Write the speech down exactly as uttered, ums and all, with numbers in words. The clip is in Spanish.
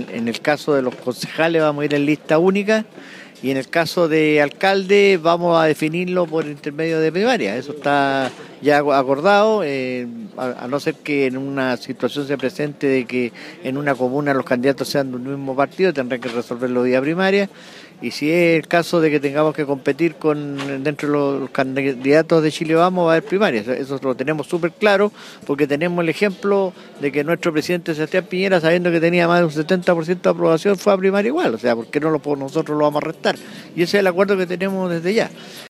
en el caso de los concejales vamos a ir en lista única y en el caso de alcalde vamos a definirlo por intermedio de primaria. Eso está ya acordado, eh, a, a no ser que en una situación se presente de que en una comuna los candidatos sean de un mismo partido, tendrán que resolverlo vía primaria. Y si es el caso de que tengamos que competir con dentro de los candidatos de Chile Vamos, va a haber primarias. Eso lo tenemos súper claro, porque tenemos el ejemplo de que nuestro presidente Sebastián Piñera, sabiendo que tenía más de un setenta por ciento de aprobación, fue a primaria igual. O sea, ¿por qué no lo, nosotros lo vamos a restar? Y ese es el acuerdo que tenemos desde ya.